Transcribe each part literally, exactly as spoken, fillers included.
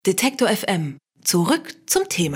Detektor F M. Zurück zum Thema.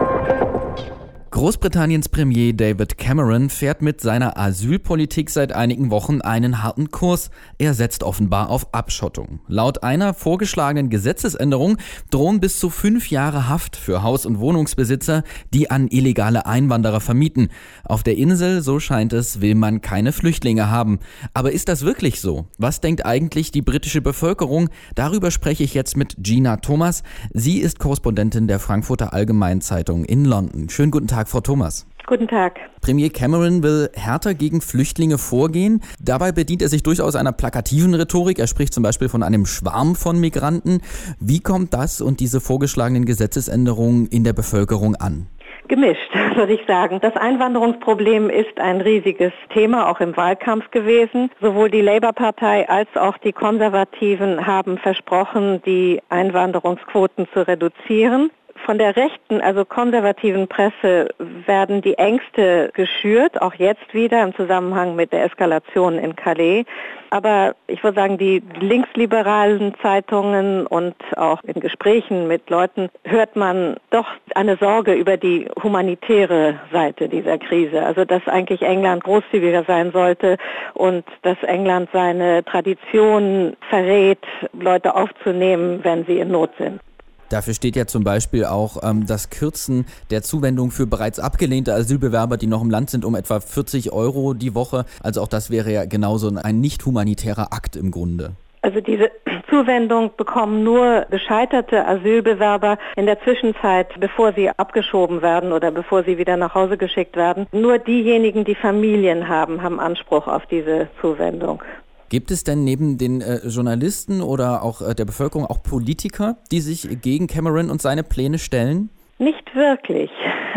Großbritanniens Premier David Cameron fährt mit seiner Asylpolitik seit einigen Wochen einen harten Kurs. Er setzt offenbar auf Abschottung. Laut einer vorgeschlagenen Gesetzesänderung drohen bis zu fünf Jahre Haft für Haus- und Wohnungsbesitzer, die an illegale Einwanderer vermieten. Auf der Insel, so scheint es, will man keine Flüchtlinge haben. Aber ist das wirklich so? Was denkt eigentlich die britische Bevölkerung? Darüber spreche ich jetzt mit Gina Thomas. Sie ist Korrespondentin der Frankfurter Allgemeinen Zeitung in London. Schönen guten Tag, Frau Thomas. Guten Tag. Premier Cameron will härter gegen Flüchtlinge vorgehen. Dabei bedient er sich durchaus einer plakativen Rhetorik. Er spricht zum Beispiel von einem Schwarm von Migranten. Wie kommt das und diese vorgeschlagenen Gesetzesänderungen in der Bevölkerung an? Gemischt, würde ich sagen. Das Einwanderungsproblem ist ein riesiges Thema, auch im Wahlkampf gewesen. Sowohl die Labour-Partei als auch die Konservativen haben versprochen, die Einwanderungsquoten zu reduzieren. Von der rechten, also konservativen Presse werden die Ängste geschürt, auch jetzt wieder im Zusammenhang mit der Eskalation in Calais. Aber ich würde sagen, die linksliberalen Zeitungen und auch in Gesprächen mit Leuten hört man doch eine Sorge über die humanitäre Seite dieser Krise. Also dass eigentlich England großzügiger sein sollte und dass England seine Tradition verrät, Leute aufzunehmen, wenn sie in Not sind. Dafür steht ja zum Beispiel auch ähm, das Kürzen der Zuwendung für bereits abgelehnte Asylbewerber, die noch im Land sind, um etwa vierzig Euro die Woche. Also auch das wäre ja genauso ein nicht humanitärer Akt im Grunde. Also diese Zuwendung bekommen nur gescheiterte Asylbewerber in der Zwischenzeit, bevor sie abgeschoben werden oder bevor sie wieder nach Hause geschickt werden. Nur diejenigen, die Familien haben, haben Anspruch auf diese Zuwendung. Gibt es denn neben den äh, Journalisten oder auch äh, der Bevölkerung auch Politiker, die sich gegen Cameron und seine Pläne stellen? Nicht wirklich.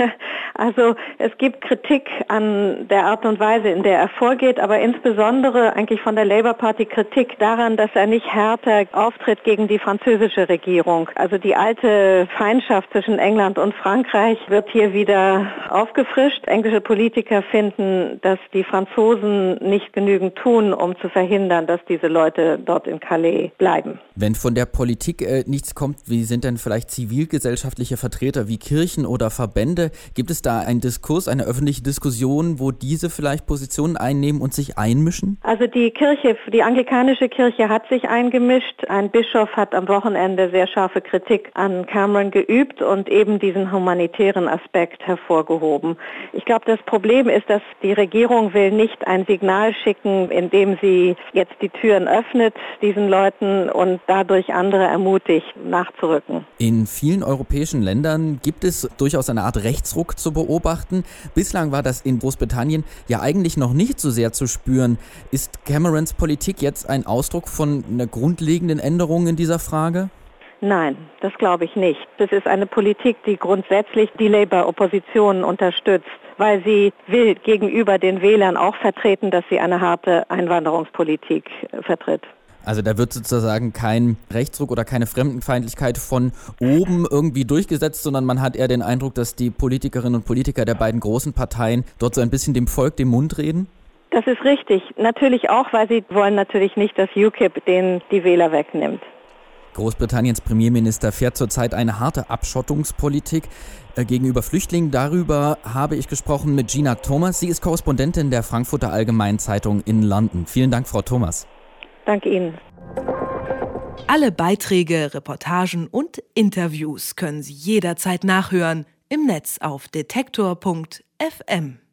Also es gibt Kritik an der Art und Weise, in der er vorgeht, aber insbesondere eigentlich von der Labour Party Kritik daran, dass er nicht härter auftritt gegen die französische Regierung. Also die alte Feindschaft zwischen England und Frankreich wird hier wieder aufgefrischt. Englische Politiker finden, dass die Franzosen nicht genügend tun, um zu verhindern, dass diese Leute dort in Calais bleiben. Wenn von der Politik äh, nichts kommt, wie sind denn vielleicht zivilgesellschaftliche Vertreter wie Kirchen oder Verbände? Gibt es da einen Diskurs, eine öffentliche Diskussion, wo diese vielleicht Positionen einnehmen und sich einmischen? Also die Kirche, die anglikanische Kirche hat sich eingemischt. Ein Bischof hat am Wochenende sehr scharfe Kritik an Cameron geübt und eben diesen humanitären Aspekt hervorgehoben. Ich glaube, das Problem ist, dass die Regierung will nicht ein Signal schicken, indem sie jetzt die Türen öffnet diesen Leuten und dadurch andere ermutigt, nachzurücken. In vielen europäischen Ländern gibt es durchaus eine Art Rechtsruck zu beobachten. Bislang war das in Großbritannien ja eigentlich noch nicht so sehr zu spüren. Ist Camerons Politik jetzt ein Ausdruck von einer grundlegenden Änderung in dieser Frage? Nein, das glaube ich nicht. Das ist eine Politik, die grundsätzlich die Labour-Opposition unterstützt, weil sie will gegenüber den Wählern auch vertreten, dass sie eine harte Einwanderungspolitik vertritt. Also da wird sozusagen kein Rechtsruck oder keine Fremdenfeindlichkeit von oben irgendwie durchgesetzt, sondern man hat eher den Eindruck, dass die Politikerinnen und Politiker der beiden großen Parteien dort so ein bisschen dem Volk den Mund reden? Das ist richtig. Natürlich auch, weil sie wollen natürlich nicht, dass U K I P denen die Wähler wegnimmt. Großbritanniens Premierminister fährt zurzeit eine harte Abschottungspolitik äh, gegenüber Flüchtlingen. Darüber habe ich gesprochen mit Gina Thomas. Sie ist Korrespondentin der Frankfurter Allgemeinen Zeitung in London. Vielen Dank, Frau Thomas. Danke Ihnen. Alle Beiträge, Reportagen und Interviews können Sie jederzeit nachhören im Netz auf detektor punkt f m.